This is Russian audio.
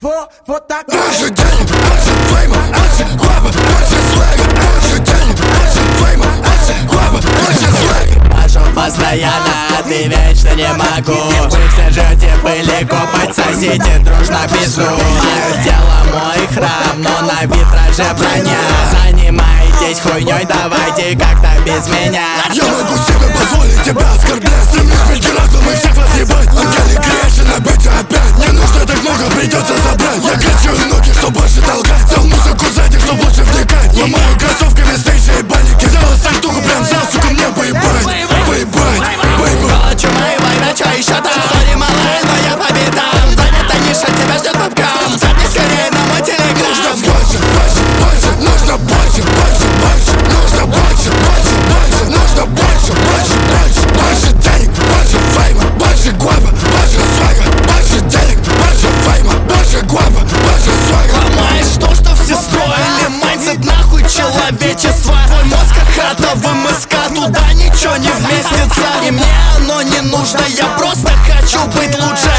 Вот так. Больше денег, больше фейма, больше гуаба, больше свега. Больше денег, больше фейма, больше гуаба, больше свега. Пошел постоянно, ты вечно не могу. Вы все жжете пыли, копать соседи дружно пизду. Мое тело мой храм, но на витраже броня. Занимаетесь хуйней, давайте как-то без меня. Я могу себе позволить тебя оскорблять. Стремлюсь быть героем и всех вас ебать. Ангелы грешен, на бите опять. Не нужно так много, придется забрать. Я качаю ноги, чтоб больше толкать. Взял музыку сзади, чтоб лучше вникать. Ломаю кроссовками стейши и банники. Взял сальтуху прям за, сука, мне поебать. Поебать, поебать. Колочу мои война, чё еще там? Сори, малая, но я по битам. Занята ниша, тебя ждет вебкам. Запни скорее на мой телеграм. Нужно больше, больше, больше. Нужно больше, больше, больше. Нужно больше, больше, больше. Нужно больше, больше, больше. Больше денег, больше фейма, больше гуаба, больше свега. Больше денег, больше фейма, больше гуаба, больше свега. Ломаешь то, что все строили. Майндсет нахуй человечества. Твой мозг как хата в МСК. Туда ничего не вместится. И мне оно не нужно. Я просто хочу быть лучше